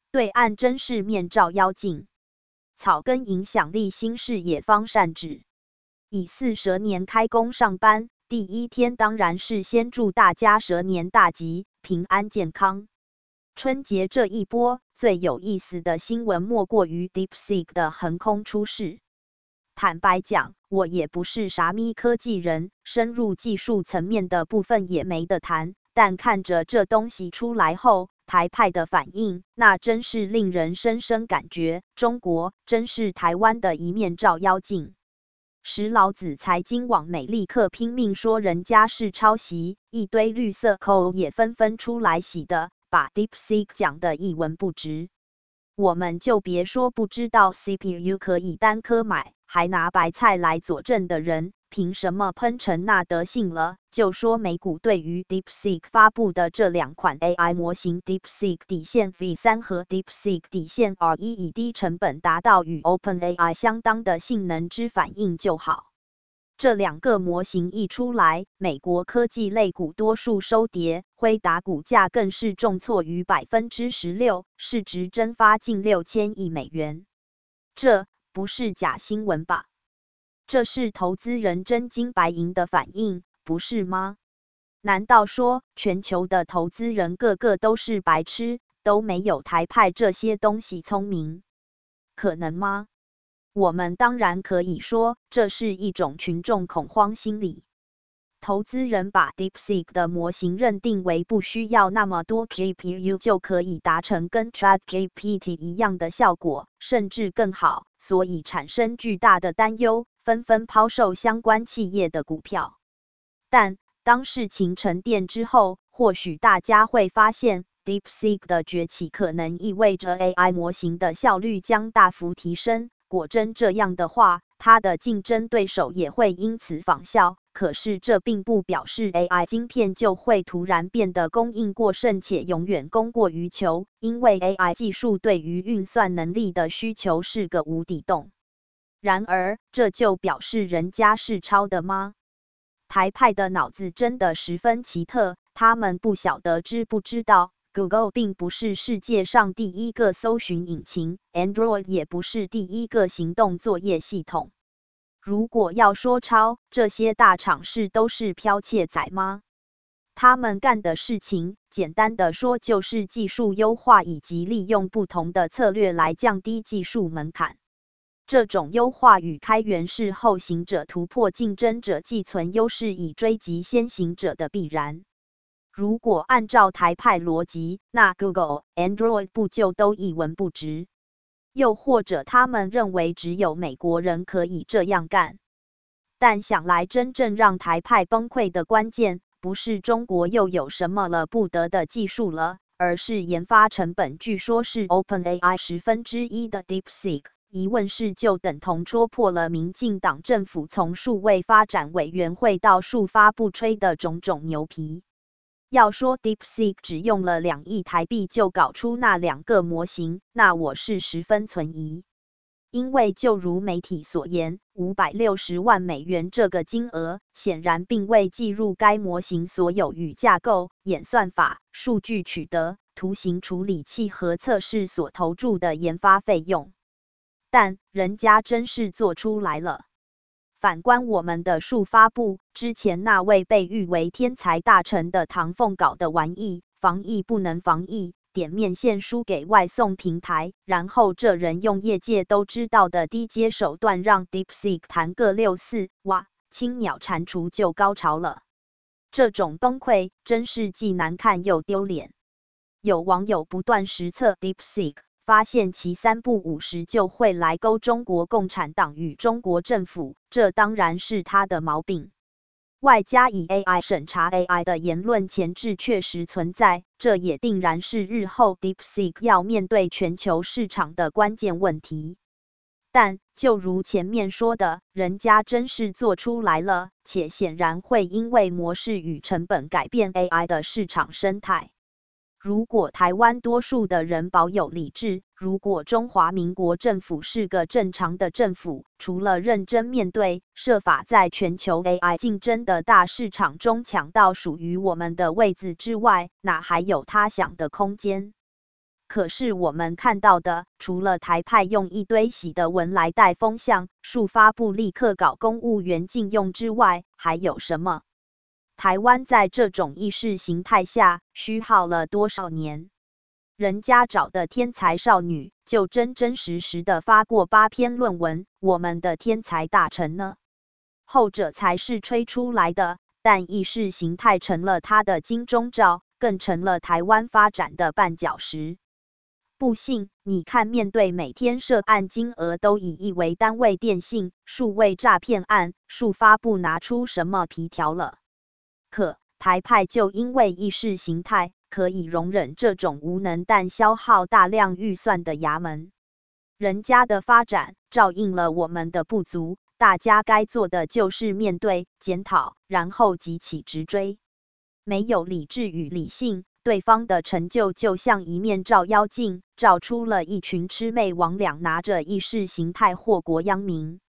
对岸真是面照妖镜，草根影响力新事业方善止。乙巳蛇年开工上班，第一天当然是先祝大家蛇年大吉，平安健康。春节这一波最有意思的新闻莫过于 DeepSeek 的横空出世。坦白讲，我也不是啥咪科技人，深入技术层面的部分也没得谈，但看着这东西出来后，台派的反应，那真是令人深深感觉，中国真是台湾的一面照妖镜。时老子财经网美立刻拼命说人家是抄袭，一堆绿色口也纷纷出来洗的，把 DeepSeek 讲得一文不值。我们就别说不知道 CPU 可以单颗买，还拿白菜来佐证的人，凭什么喷成那德性了？就说美股对于 DeepSeek 发布的这两款 AI 模型 DeepSeek 底线 V3 和 DeepSeek 底线 R1 以低成本达到与 OpenAI 相当的性能之反应就好。这两个模型一出来，美国科技类股多数收跌，辉达股价更是重挫逾 16%， 市值蒸发近6000亿美元。这不是假新闻吧？这是投资人真金白银的反应，不是吗？难道说全球的投资人个个都是白痴，都没有台派这些东西聪明？可能吗？我们当然可以说，这是一种群众恐慌心理。投资人把 DeepSeek 的模型认定为不需要那么多 GPU 就可以达成跟 ChatGPT 一样的效果，甚至更好，所以产生巨大的担忧，纷纷抛售相关企业的股票。但当事情沉淀之后，或许大家会发现， DeepSeek 的崛起可能意味着 AI 模型的效率将大幅提升。果真这样的话，它的竞争对手也会因此仿效。可是这并不表示 AI 晶片就会突然变得供应过剩且永远供过于求，因为 AI 技术对于运算能力的需求是个无底洞。然而，这就表示人家是抄的吗？台派的脑子真的十分奇特，他们不晓得知不知道Google 并不是世界上第一个搜寻引擎 ，Android 也不是第一个行动作业系统。如果要说抄，这些大厂都是剽窃仔吗？他们干的事情，简单的说就是技术优化以及利用不同的策略来降低技术门槛。这种优化与开源是后行者突破竞争者既存优势以追及先行者的必然。如果按照台派逻辑，那 Google、Android 不就都一文不值？又或者他们认为只有美国人可以这样干？但想来真正让台派崩溃的关键，不是中国又有什么了不得的技术了，而是研发成本据说是 OpenAI 1/10的 DeepSeek。一问世就等同戳破了民进党政府从数位发展委员会到数发布吹的种种牛皮。要说 DeepSeek 只用了2亿台币就搞出那2个模型，那我是十分存疑。因为就如媒体所言，560万美元这个金额，显然并未计入该模型所有与架构、演算法、数据取得、图形处理器和测试所投注的研发费用。但人家真是做出来了。反观我们的数发布，之前那位被誉为天才大臣的唐凤搞的玩意，防疫不能防疫，点面线输给外送平台，然后这人用业界都知道的低阶手段让 DeepSeek 弹个6-4，哇，轻鸟蟾蜍就高潮了。这种崩溃真是既难看又丢脸。有网友不断实测 DeepSeek，发现其3不5时就会来勾中国共产党与中国政府，这当然是他的毛病。外加以 AI 审查 AI 的言论前置确实存在，这也定然是日后 DeepSeek 要面对全球市场的关键问题。但就如前面说的，人家真是做出来了，且显然会因为模式与成本改变 AI 的市场生态。如果台湾多数的人保有理智，如果中华民国政府是个正常的政府，除了认真面对，设法在全球 AI 竞争的大市场中抢到属于我们的位子之外，哪还有他想的空间？ 可是我们看到的，除了台派用一堆洗的文来带风向，数发布立刻搞公务员禁用之外，还有什么？台湾在这种意识形态下虚耗了多少年？人家找的天才少女就真真实实的发过8篇论文，我们的天才大臣呢？后者才是吹出来的，但意识形态成了他的金钟罩，更成了台湾发展的绊脚石。不信，你看，面对每天涉案金额都以亿为单位电信、数位诈骗案，数发布拿出什么皮条了？可台派就因为意识形态可以容忍这种无能但消耗大量预算的衙门，人家的发展照应了我们的不足，大家该做的就是面对、检讨，然后急起直追。没有理智与理性，对方的成就就像一面照妖镜，照出了一群魑魅魍魉拿着意识形态祸国殃民。